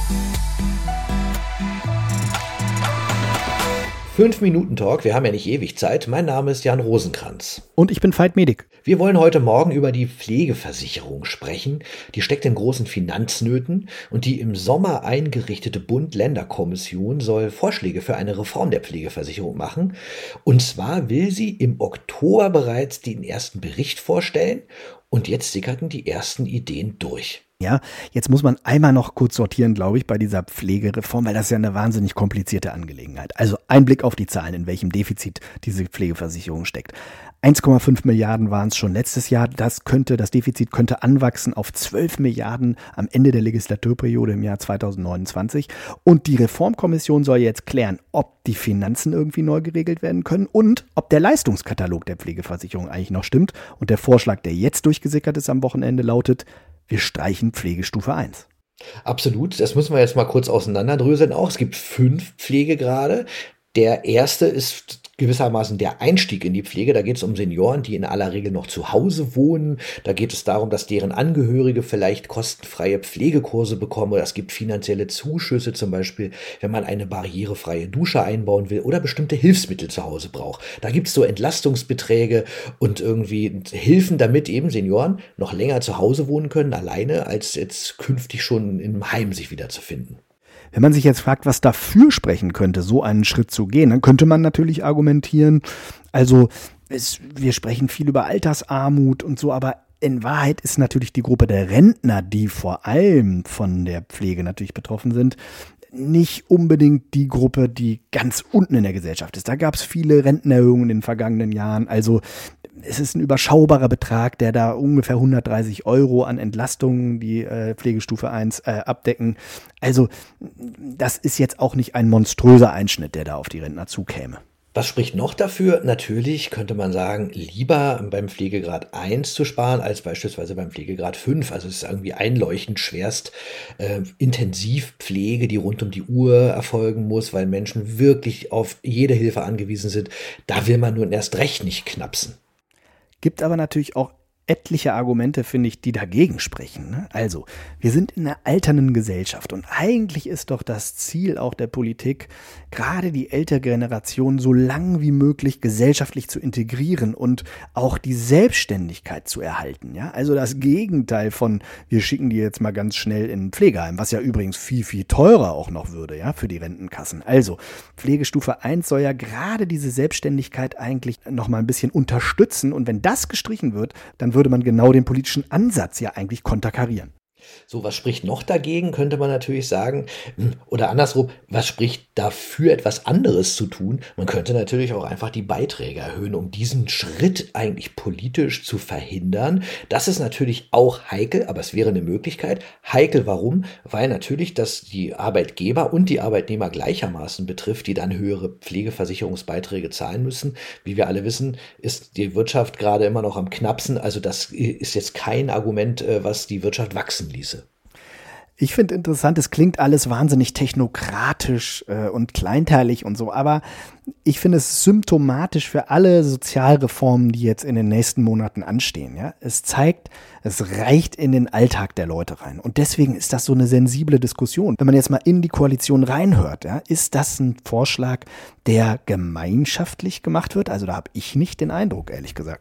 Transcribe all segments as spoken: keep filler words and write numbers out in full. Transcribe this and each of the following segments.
fünf Minuten Talk, wir haben ja nicht ewig Zeit. Mein Name ist Jan Rosenkranz. Und ich bin Veit Medik. Wir wollen heute Morgen über die Pflegeversicherung sprechen. Die steckt in großen Finanznöten und die im Sommer eingerichtete Bund-Länder-Kommission soll Vorschläge für eine Reform der Pflegeversicherung machen. Und zwar will sie im Oktober bereits den ersten Bericht vorstellen und jetzt sickerten die ersten Ideen durch. Ja, jetzt muss man einmal noch kurz sortieren, glaube ich, bei dieser Pflegereform, weil das ist ja eine wahnsinnig komplizierte Angelegenheit. Also ein Blick auf die Zahlen, in welchem Defizit diese Pflegeversicherung steckt. eins Komma fünf Milliarden waren es schon letztes Jahr. Das könnte, das Defizit könnte anwachsen auf zwölf Milliarden am Ende der Legislaturperiode im Jahr zweitausendneunundzwanzig. Und die Reformkommission soll jetzt klären, ob die Finanzen irgendwie neu geregelt werden können und ob der Leistungskatalog der Pflegeversicherung eigentlich noch stimmt. Und der Vorschlag, der jetzt durchgesickert ist am Wochenende, lautet: Wir streichen Pflegestufe eins. Absolut, das müssen wir jetzt mal kurz auseinanderdröseln. Auch es gibt fünf Pflegegrade. Der erste ist gewissermaßen der Einstieg in die Pflege. Da geht es um Senioren, die in aller Regel noch zu Hause wohnen. Da geht es darum, dass deren Angehörige vielleicht kostenfreie Pflegekurse bekommen. Oder es gibt finanzielle Zuschüsse, zum Beispiel, wenn man eine barrierefreie Dusche einbauen will oder bestimmte Hilfsmittel zu Hause braucht. Da gibt es so Entlastungsbeträge und irgendwie Hilfen, damit eben Senioren noch länger zu Hause wohnen können, alleine, als jetzt künftig schon im Heim sich wiederzufinden. Wenn man sich jetzt fragt, was dafür sprechen könnte, so einen Schritt zu gehen, dann könnte man natürlich argumentieren, also es, wir sprechen viel über Altersarmut und so, aber in Wahrheit ist natürlich die Gruppe der Rentner, die vor allem von der Pflege natürlich betroffen sind, nicht unbedingt die Gruppe, die ganz unten in der Gesellschaft ist. Da gab es viele Rentenerhöhungen in den vergangenen Jahren. Also es ist ein überschaubarer Betrag, der da ungefähr hundertdreißig Euro an Entlastungen, die äh, Pflegestufe eins äh, abdecken. Also das ist jetzt auch nicht ein monströser Einschnitt, der da auf die Rentner zukäme. Was spricht noch dafür? Natürlich könnte man sagen, lieber beim Pflegegrad eins zu sparen, als beispielsweise beim Pflegegrad fünf. Also es ist irgendwie einleuchtend schwerst äh, Intensivpflege, die rund um die Uhr erfolgen muss, weil Menschen wirklich auf jede Hilfe angewiesen sind. Da will man nun erst recht nicht knapsen. Gibt aber natürlich auch etliche Argumente, finde ich, die dagegen sprechen. Ne? Also, wir sind in einer alternden Gesellschaft und eigentlich ist doch das Ziel auch der Politik, gerade die ältere Generation so lang wie möglich gesellschaftlich zu integrieren und auch die Selbstständigkeit zu erhalten. Ja? Also das Gegenteil von, wir schicken die jetzt mal ganz schnell in ein Pflegeheim, was ja übrigens viel, viel teurer auch noch würde, ja, für die Rentenkassen. Also, Pflegestufe eins soll ja gerade diese Selbstständigkeit eigentlich noch mal ein bisschen unterstützen und wenn das gestrichen wird, dann wird würde man genau den politischen Ansatz ja eigentlich konterkarieren. So, was spricht noch dagegen, könnte man natürlich sagen. Oder andersrum, was spricht dafür, etwas anderes zu tun? Man könnte natürlich auch einfach die Beiträge erhöhen, um diesen Schritt eigentlich politisch zu verhindern. Das ist natürlich auch heikel, aber es wäre eine Möglichkeit. Heikel warum? Weil natürlich das die Arbeitgeber und die Arbeitnehmer gleichermaßen betrifft, die dann höhere Pflegeversicherungsbeiträge zahlen müssen. Wie wir alle wissen, ist die Wirtschaft gerade immer noch am knappsten. Also das ist jetzt kein Argument, was die Wirtschaft wachsen ließe. Ich finde interessant, es klingt alles wahnsinnig technokratisch äh, und kleinteilig und so, aber ich finde es symptomatisch für alle Sozialreformen, die jetzt in den nächsten Monaten anstehen. Ja? Es zeigt, es reicht in den Alltag der Leute rein. Und deswegen ist das so eine sensible Diskussion. Wenn man jetzt mal in die Koalition reinhört, ja, ist das ein Vorschlag, der gemeinschaftlich gemacht wird? Also da habe ich nicht den Eindruck, ehrlich gesagt.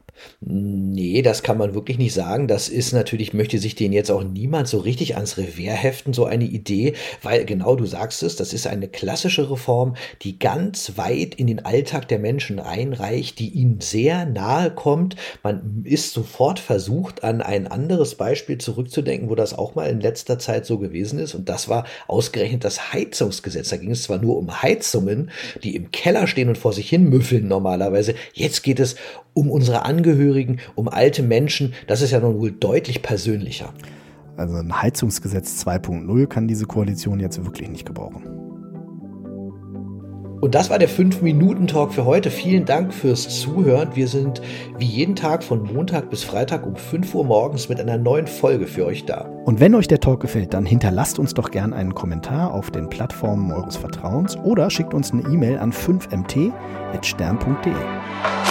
Nee, das kann man wirklich nicht sagen. Das ist natürlich, möchte sich den jetzt auch niemand so richtig ans Revers heften, so eine Idee, weil genau du sagst es, das ist eine klassische Reform, die ganz weit in den Alltag der Menschen reinreicht, die ihnen sehr nahe kommt. Man ist sofort versucht, an ein anderes Beispiel zurückzudenken, wo das auch mal in letzter Zeit so gewesen ist. Und das war ausgerechnet das Heizungsgesetz. Da ging es zwar nur um Heizungen, die im Keller stehen und vor sich hin müffeln normalerweise. Jetzt geht es um unsere Angehörigen, um alte Menschen. Das ist ja nun wohl deutlich persönlicher. Also ein Heizungsgesetz zwei Punkt null kann diese Koalition jetzt wirklich nicht gebrauchen. Und das war der fünf Minuten Talk für heute. Vielen Dank fürs Zuhören. Wir sind wie jeden Tag von Montag bis Freitag um fünf Uhr morgens mit einer neuen Folge für euch da. Und wenn euch der Talk gefällt, dann hinterlasst uns doch gern einen Kommentar auf den Plattformen eures Vertrauens oder schickt uns eine E-Mail an fünf m t at stern punkt de.